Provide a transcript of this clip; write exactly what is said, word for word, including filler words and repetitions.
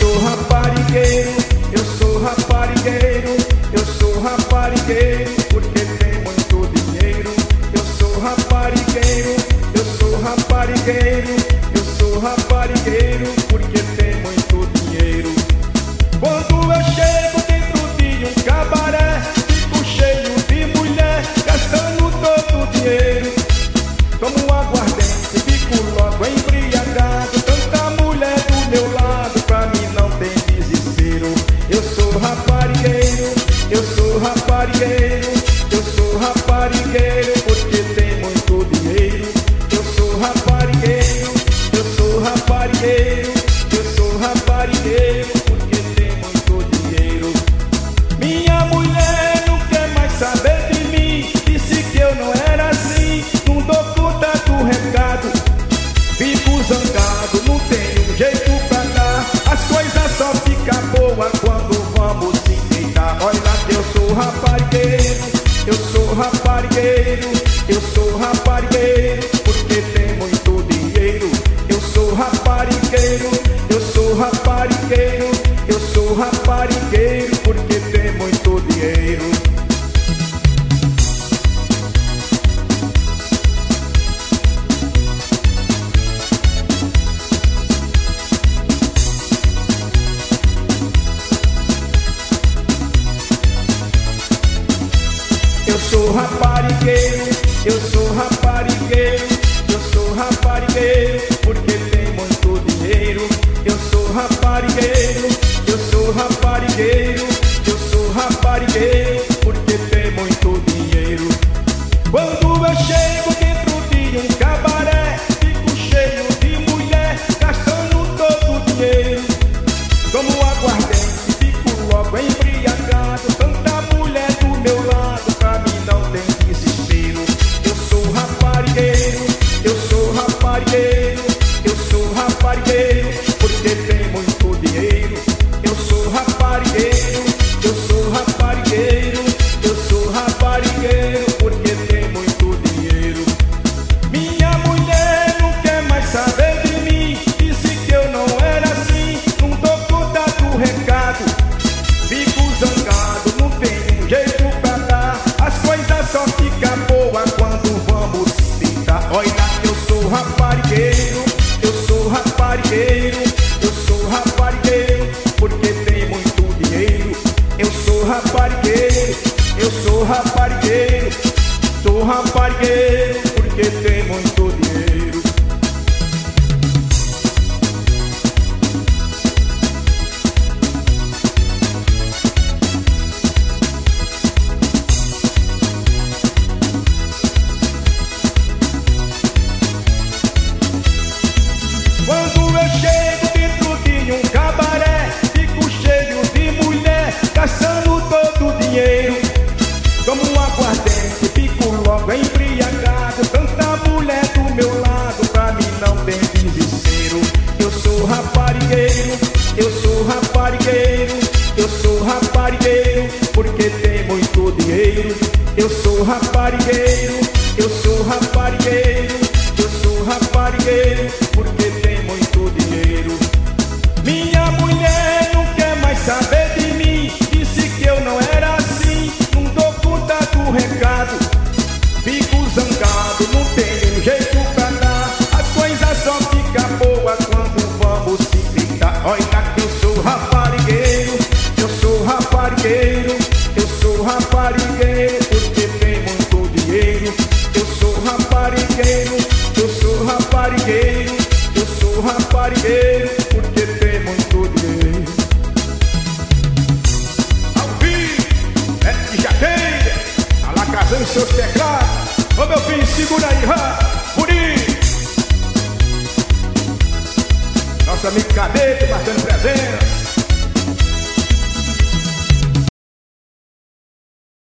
sou raparigueiro, eu sou raparigueiro, eu sou raparigueiro, porque tem muito dinheiro. Eu sou raparigueiro, eu sou raparigueiro, eu sou raparigueiro, porque tem muito dinheiro. Quando eu chego dentro de um cabaré, fico cheio de mulher, gastando todo o dinheiro. Tomo aguardente, fico logo embriagado, tanta mulher do meu lado, pra mim não tem desespero. Eu sou raparigueiro, eu sou raparigueiro, eu sou raparigueiro, porque tem muito dinheiro. Eu sou raparigueiro, eu sou raparigueiro, eu sou raparigueiro, porque tem muito dinheiro. Minha mulher não quer mais saber de mim, disse que eu não era assim, não dou conta do recado. Fico zangado, não tenho jeito pra dar, as coisas só ficam boas quando vamos se deitar. Olha que eu sou raparigueiro, eu sou raparigueiro, eu sou raparigueiro, porque tem muito dinheiro. Eu sou raparigueiro, eu sou raparigueiro, eu sou raparigueiro, porque tem muito dinheiro. Eu sou raparigueiro, eu sou raparigueiro, eu sou raparigueiro, porque tem muito dinheiro. Eu sou raparigueiro, eu sou raparigueiro, eu sou raparigueiro, porque tem muito dinheiro. Quando eu chego dentro de um cabaré, fico cheio de mulher, gastando todo o dinheiro. Tomo aguardente, fico logo embriagado, tanta mulher do meu lado, pra mim não tem desespero. Eu sou raparigueiro, eu sou raparigueiro, eu sou raparigueiro, porque tem muito dinheiro. Eu sou raparigueiro, eu sou raparigueiro, eu sou raparigueiro, porque tem muito dinheiro. Minha mulher não quer mais saber de mim, disse que eu não era assim, não dou conta do recado. Fico zangado, não tenho jeito pra dar, as coisas só ficam boas quando vamos se deitar. Olha que eu sou raparigueiro, eu sou raparigueiro, eu sou raparigueiro, porque tem muito dinheiro. Eu sou raparigueiro, eu sou raparigueiro, sou raparigueiro, porque tem muito dinheiro. Quando eu chego dentro de um cabaré, fico cheio de mulher, gastando todo o dinheiro. Tomo um aguardente, fico logo embriagado, tanta mulher do meu lado, pra mim não tem desespero. Eu sou raparigueiro, eu sou raparigueiro, eu sou raparigueiro, porque tem muito dinheiro. Eu sou raparigueiro, eu sou raparigueiro, eu sou raparigueiro, porque tem muito dinheiro. Minha mulher não quer mais saber de mim, disse que eu não era assim, não dou conta do recado. Fico zangado, não tenho jeito pra dar, as coisas só ficam boas quando vamos se deitar. Olha que eu sou raparigueiro, eu sou raparigueiro, eu sou raparigueiro, porque tem muito dinheiro. Eu sou raparigueiro, eu sou raparigueiro, eu sou raparigueiro, porque tem muito dinheiro. Ao vivo, é de Jaqueira, Alacazão e seus teclados. Ô meu filho, segura aí, ha, bonito. Nosso amigo Cadete marcando presença.